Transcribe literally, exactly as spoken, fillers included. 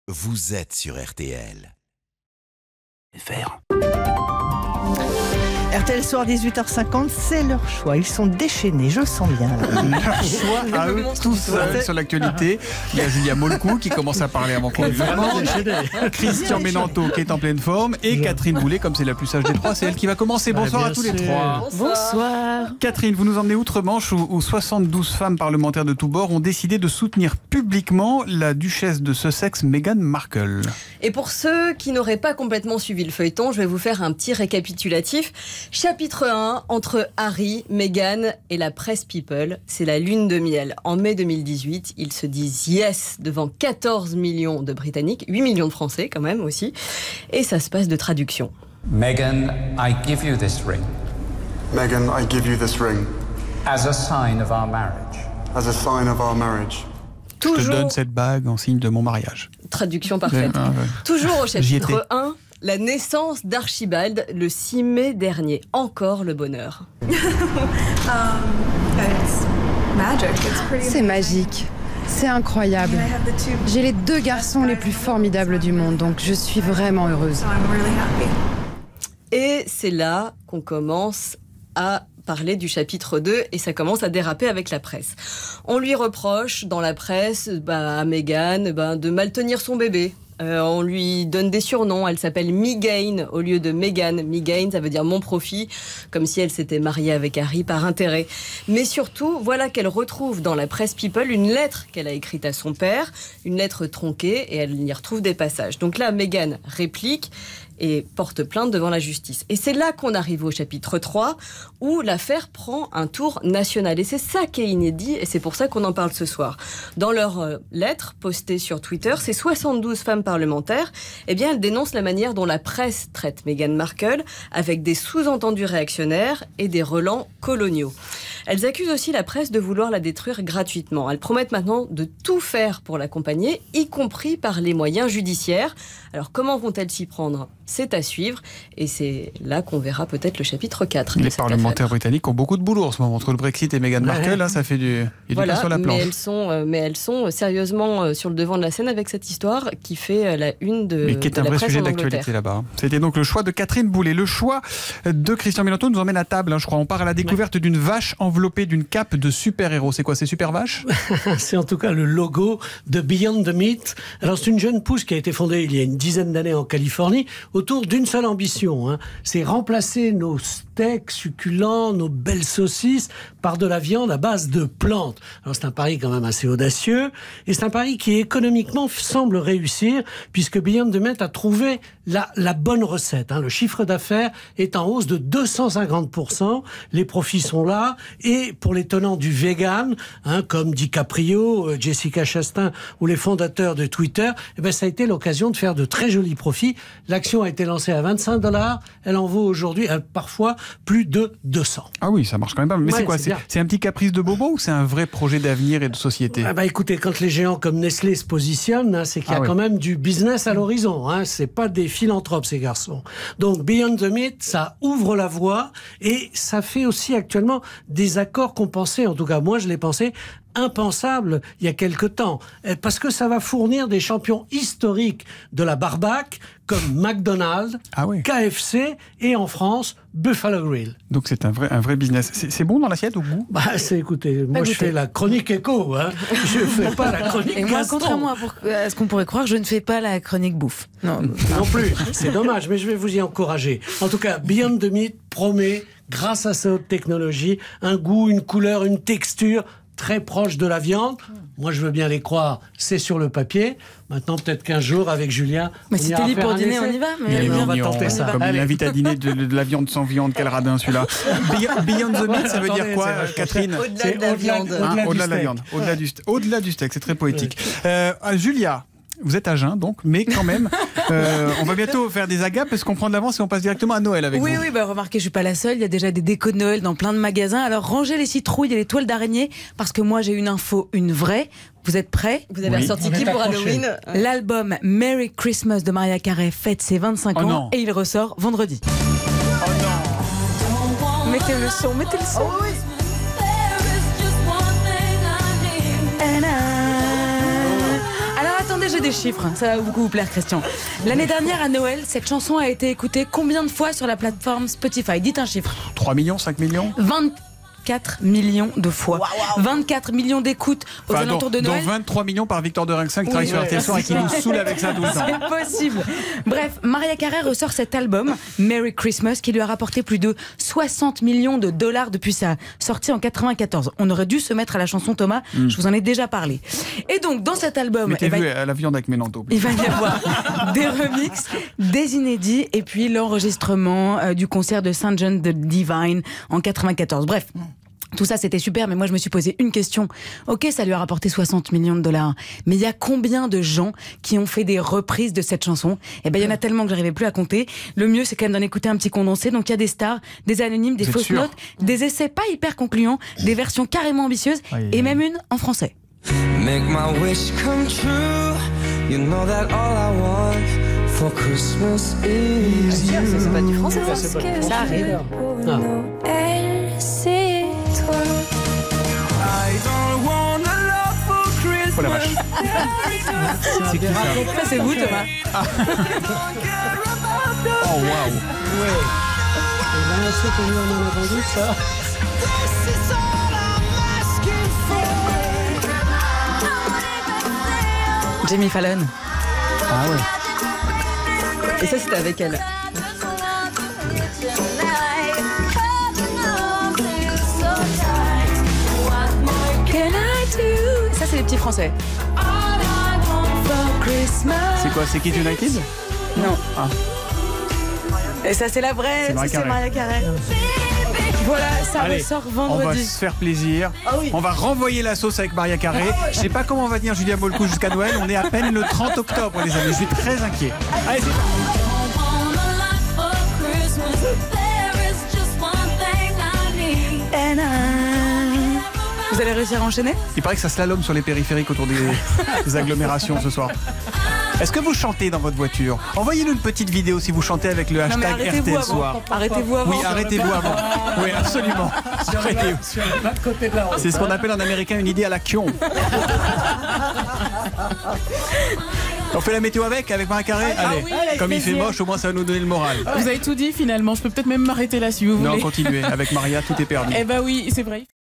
vous êtes sur R T L. Faire. R T L Soir, dix-huit heures cinquante, c'est leur choix. Ils sont déchaînés, je le sens bien. Leur choix à eux, tout seuls sur l'actualité. Il y a Julia Molcou qui commence à parler avant qu'on lui demande. Christian Menanto qui est en pleine forme. Et Catherine Boulet, comme c'est la plus sage des trois, c'est elle qui va commencer. Bonsoir à tous les trois. Bonsoir. Catherine, vous nous emmenez outre-Manche où, où soixante-douze femmes parlementaires de tous bords ont décidé de soutenir publiquement la duchesse de Sussex, Meghan Markle. Et pour ceux qui n'auraient pas complètement suivi le feuilleton, je vais vous faire un petit récapitulatif. Chapitre un, entre Harry, Meghan et la presse People, c'est la lune de miel. En mai deux mille dix-huit, ils se disent yes devant quatorze millions de Britanniques, huit millions de Français quand même aussi, et ça se passe de traduction. Meghan, I give you this ring. Meghan, I give you this ring. As a sign of our marriage. As a sign of our marriage. Toujours... Je te donne cette bague en signe de mon mariage. Traduction parfaite. Ah, ouais. Toujours au chapitre un, la naissance d'Archibald le six mai dernier. Encore le bonheur. C'est magique. C'est incroyable. J'ai les deux garçons les plus formidables du monde, donc je suis vraiment heureuse. Et c'est là qu'on commence à parler du chapitre deux et ça commence à déraper avec la presse. On lui reproche dans la presse bah, à Meghan bah, de mal tenir son bébé. Euh, on lui donne des surnoms, elle s'appelle Megain au lieu de Meghan. Megain, ça veut dire mon profit, comme si elle s'était mariée avec Harry par intérêt. Mais surtout, voilà qu'elle retrouve dans la presse People une lettre qu'elle a écrite à son père, une lettre tronquée, et elle y retrouve des passages. Donc là, Meghan réplique et porte plainte devant la justice. Et c'est là qu'on arrive au chapitre trois, où l'affaire prend un tour national. Et c'est ça qui est inédit, et c'est pour ça qu'on en parle ce soir. Dans leur euh, lettre postée sur Twitter, ces soixante-douze femmes parlementaires, eh bien, elles dénoncent la manière dont la presse traite Meghan Markle, avec des sous-entendus réactionnaires et des relents coloniaux. Elles accusent aussi la presse de vouloir la détruire gratuitement. Elles promettent maintenant de tout faire pour l'accompagner, y compris par les moyens judiciaires. Alors comment vont-elles s'y prendre ? C'est à suivre, et c'est là qu'on verra peut-être le chapitre quatre. Les parlementaires affaire. britanniques ont beaucoup de boulot en ce moment. Entre le Brexit et Meghan Markle, ouais. là, ça fait du, il y a voilà, du pain sur la planche. Mais elles, sont, euh, mais elles sont sérieusement euh, sur le devant de la scène avec cette histoire qui fait euh, la une de, mais qui est de un la vrai presse sujet en d'actualité Angleterre. là-bas. C'était donc le choix de Catherine Boulet. Le choix de Christian Menanto nous emmène à table, hein, je crois. On part à la découverte ouais. d'une vache enveloppée d'une cape de super-héros. C'est quoi, c'est Super Vache ? C'est en tout cas le logo de Beyond the Meat. Alors c'est une jeune pousse qui a été fondée il y a une dizaine d'années en Californie autour d'une seule ambition. Hein. C'est remplacer nos steaks succulents, nos belles saucisses par de la viande à base de plantes. Alors c'est un pari quand même assez audacieux et c'est un pari qui économiquement semble réussir puisque Beyond the Meat a trouvé la, la bonne recette. Hein. Le chiffre d'affaires est en hausse de deux cent cinquante pour cent. Les profits sont là et pour les tenants du vegan, hein, comme DiCaprio, Jessica Chastain ou les fondateurs de Twitter, eh ben, ça a été l'occasion de faire de très jolis profits. L'action a été lancée à vingt-cinq dollars. Elle en vaut aujourd'hui euh, parfois plus de deux cents. Ah oui, ça marche quand même pas. Mais ouais, c'est quoi c'est, c'est, c'est un petit caprice de bobo ou c'est un vrai projet d'avenir et de société ? Ah bah écoutez, quand les géants comme Nestlé se positionnent, hein, c'est qu'il y a ah oui. quand même du business à l'horizon. Hein. C'est pas des philanthropes, ces garçons. Donc Beyond the Meat, ça ouvre la voie et ça fait aussi actuellement des accords qu'on pensait, en tout cas moi je l'ai pensé, impensable il y a quelque temps, parce que ça va fournir des champions historiques de la barbaque comme McDonald's, ah oui. K F C et en France Buffalo Grill. Donc c'est un vrai, un vrai business. C'est, c'est bon dans l'assiette au goût ? Bah c'est écoutez, moi je fais la chronique éco, hein. Je fais pas la chronique et moi, Gaston. Contrairement à ce qu'on pourrait croire, je ne fais pas la chronique bouffe. Non, non plus. C'est dommage, mais je vais vous y encourager. En tout cas, Beyond the Meat promet, grâce à sa haute technologie, un goût, une couleur, une texture très proche de la viande. Moi, je veux bien les croire, c'est sur le papier. Maintenant, peut-être qu'un jour, avec Julien, mais si t'es libre pour dîner, on y va. Mais mais on va tenter ça. Comme il invite à dîner de, de la viande sans viande, quel radin celui-là. Beyond, beyond the meat, ça veut Attendez, dire quoi, Catherine ? Au-delà c'est de la au-delà, viande. Hein, au-delà, au-delà de la viande. Au-delà du, au-delà du steak, c'est très poétique. Euh, Julia, vous êtes à jeun, donc, mais quand même, euh, on va bientôt faire des agapes parce qu'on prend de l'avance et on passe directement à Noël avec oui, vous. Oui, oui, bah remarquez, je suis pas la seule. Il y a déjà des décos de Noël dans plein de magasins. Alors rangez les citrouilles et les toiles d'araignée parce que moi j'ai une info, une vraie. Vous êtes prêts ? Vous avez oui. ressorti qui pour Halloween ? L'album Merry Christmas de Mariah Carey fête ses vingt-cinq oh ans non. et il ressort vendredi. Oh non ! Mettez le son, mettez le son. Oh oui. j'ai des chiffres, ça va beaucoup vous plaire, Christian. L'année dernière, à Noël, cette chanson a été écoutée combien de fois sur la plateforme Spotify? Dites un chiffre. trois millions, cinq millions vingt-quatre millions de fois. vingt-quatre millions d'écoutes aux enfin, alentours dont, de Noël. dont vingt-trois millions par Victor de Rinxin qui Oui, travaille ouais, sur R T L Soir et qui nous saoule avec ça tout le temps. C'est possible. Bref, Mariah Carey ressort cet album, Merry Christmas, qui lui a rapporté plus de soixante millions de dollars depuis sa sortie en quatre-vingt-quatorze. On aurait dû se mettre à la chanson Thomas, mm. je vous en ai déjà parlé. Et donc, dans cet album... Mettez-vous eh ben, à la viande avec Ménanto. Il va y avoir des remixes, des inédits, et puis l'enregistrement euh, du concert de Saint John the Divine en quatre-vingt-quatorze. Bref... Tout ça, c'était super, mais moi, je me suis posé une question. Ok, ça lui a rapporté soixante millions de dollars, mais il y a combien de gens qui ont fait des reprises de cette chanson? Eh ben, il y en a tellement que j'arrivais plus à compter. Le mieux, c'est quand même d'en écouter un petit condensé. Donc, il y a des stars, des anonymes, des fausses notes, des essais pas hyper concluants, des versions carrément ambitieuses, aïe, et même une en français. Make my wish come true. You know that all I want for Christmas is you. C'est pas du français, ça, c'est pas du français. Ça arrive. Ah. Oh la vache. C'est qui ça? Ça c'est vous, Thomas. Ah. Oh waouh. Ouais. Et là, c'est qu'on lui en a entendu ça. Jimmy Fallon. Ah ouais. Et ça c'était avec elle. Ça, c'est les petits français. C'est quoi? C'est Kid United? Non. Ah. Et ça, c'est la vraie. C'est Mariah Carey. Voilà, ça Allez, ressort vendredi. On va se faire plaisir. Ah oui. On va renvoyer la sauce avec Mariah Carey. Je sais pas comment on va tenir Julia Molcou jusqu'à Noël. On est à peine le trente octobre, les amis. Je suis très inquiet. Allez, c'est Vous allez réussir à enchaîner? Il paraît que ça slalome sur les périphériques autour des, des agglomérations ce soir. Est-ce que vous chantez dans votre voiture? Envoyez-nous une petite vidéo si vous chantez avec le hashtag R T L Soir. Arrêtez-vous avant. Oui, arrêtez-vous avant. Oui, absolument. C'est ce qu'on appelle en américain une idée à la kion. On fait la météo avec, avec Mariah Carey? Ah, Allez, oui, comme il fait moche, au moins ça va nous donner le moral. Vous avez tout dit finalement, je peux peut-être même m'arrêter là si vous voulez. Non, continuez, avec Maria, tout est perdu. Eh ben oui, c'est vrai.